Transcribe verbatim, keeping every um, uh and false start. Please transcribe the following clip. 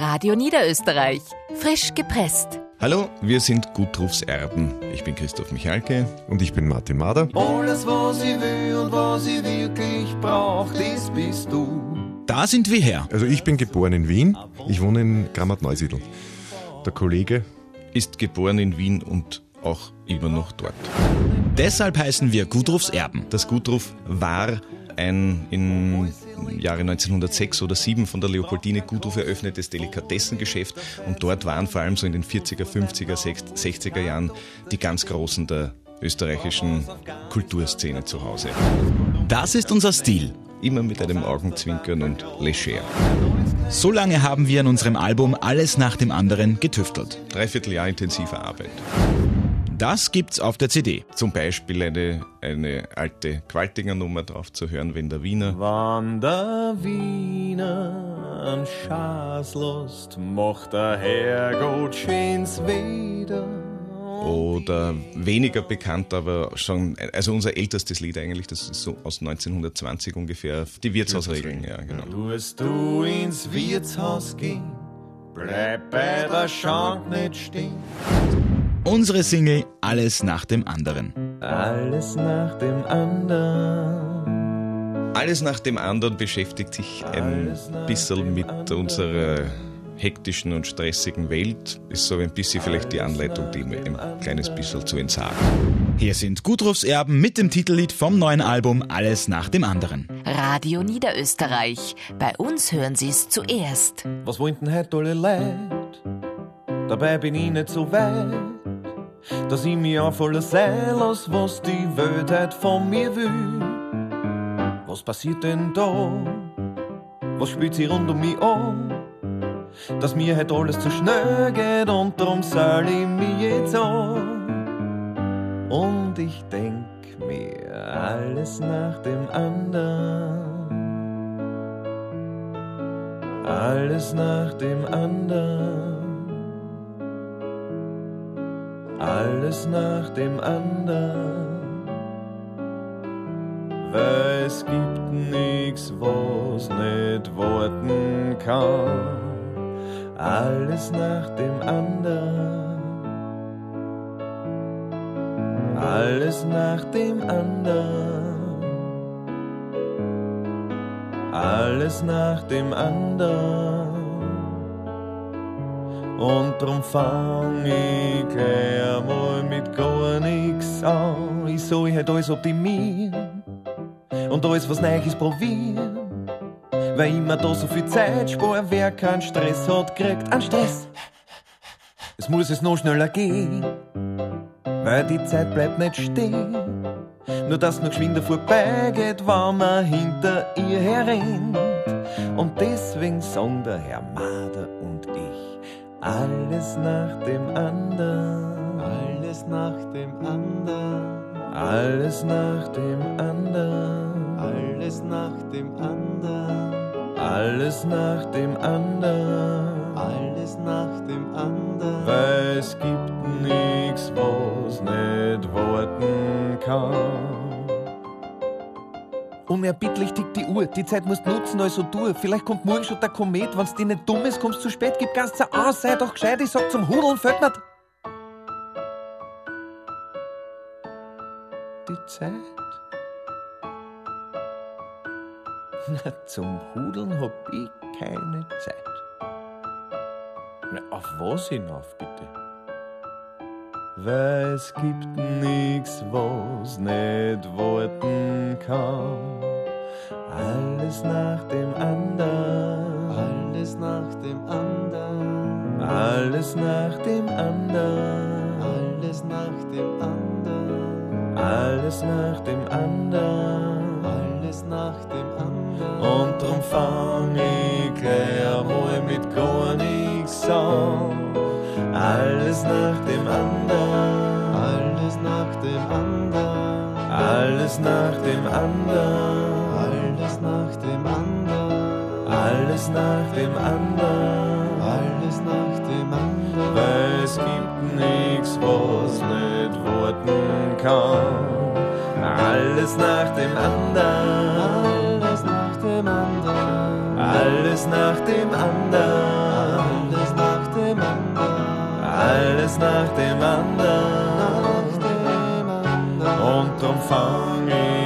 Radio Niederösterreich. Frisch gepresst. Hallo, wir sind Gudrufs Erben. Ich bin Christoph Michalke. Und ich bin Martin Mader. Alles, was ich will und was ich wirklich brauch, das bist du. Da sind wir her. Also ich bin geboren in Wien. Ich wohne in Grammat-Neusiedl. Der Kollege Ist geboren in Wien und auch immer noch dort. Deshalb heißen wir Gudrufs Erben. Das Gudruf war ein im Jahre neunzehnhundertsechs oder sieben von der Leopoldine Gudruf eröffnetes Delikatessengeschäft und dort waren vor allem so in den vierziger, fünfziger, sechziger Jahren die ganz Großen der österreichischen Kulturszene zu Hause. Das ist unser Stil. Immer mit einem Augenzwinkern und Leger. So lange haben wir an unserem Album Alles nach dem anderen getüftelt. Dreiviertel Jahr intensiver Arbeit. Das gibt's auf der C D. Zum Beispiel eine, eine alte Qualtinger Nummer drauf zu hören, wenn der Wiener. Wann der Wiener an Schaßlust macht, der Herrgott schönes Wetter. Oder weniger bekannt, aber schon, also unser ältestes Lied eigentlich, das ist so aus neunzehnhundertzwanzig ungefähr, die Wirtshausregeln, ja, genau. Tust du ins Wirtshaus gehen, bleib bei der Schank nicht stehen. Unsere Single Alles nach dem anderen. Alles nach dem anderen. Alles nach dem anderen beschäftigt sich ein bisschen mit unserer hektischen und stressigen Welt. Ist so ein bisschen vielleicht die Anleitung, die mir ein kleines bisschen zu entsagen. Hier sind Gudrufs Erben mit dem Titellied vom neuen Album Alles nach dem anderen. Radio Niederösterreich. Bei uns hören Sie es zuerst. Was wollen denn heute alle Leid? Dabei bin ich nicht so weit, dass ich mir auf alles sein lass, was die Welt heute von mir will. Was passiert denn da? Was spielt sie rund um mich an? Dass mir heute alles zu schnell geht und drum soll ich mich jetzt an. Und ich denk mir alles nach dem anderen. Alles nach dem anderen. Alles nach dem anderen, weil es gibt nix, was nicht warten kann. Alles nach dem anderen, alles nach dem anderen, alles nach dem anderen. Und drum fang ich gleich einmal mit gar nix an. Ich soll ich halt alles optimieren und alles was Neues probieren. Weil immer da so viel Zeit sparen, wer keinen Stress hat, kriegt einen Stress. Es muss es noch schneller gehen, weil die Zeit bleibt nicht stehen. Nur dass noch geschwinder vorbeigeht, wenn man hinter ihr herrennt. Und deswegen sagen der Herr Mader und ich alles nach dem anderen, alles nach dem anderen, alles nach dem anderen, alles nach dem anderen, alles nach dem anderen, alles nach dem anderen, weil es gibt nix, was nicht warten kann. Unerbittlich tickt die Uhr, die Zeit musst nutzen, also du. Vielleicht kommt morgen schon der Komet, wenn's dir nicht dumm ist, kommst zu spät, gib Gas zur aus, sei doch gescheit, ich sag zum Hudeln, fällt mir die Zeit. Na, zum Hudeln hab ich keine Zeit. Na, auf was hinauf, bitte? Weil es gibt nix, was nicht warten kann. Alles nach dem anderen, alles nach dem anderen, alles nach dem anderen, alles nach dem anderen, alles nach dem anderen, alles nach dem anderen. Und drum fang ich gleich einmal mit gar nix an. Alles nach dem anderen, alles nach dem anderen, alles nach dem anderen, alles nach dem anderen, alles nach dem anderen, alles nach dem anderen, weil es gibt nix, was nicht warten kann. Alles nach dem anderen, alles nach dem anderen, alles nach dem anderen. alles nach dem anderen. Und drum fang ich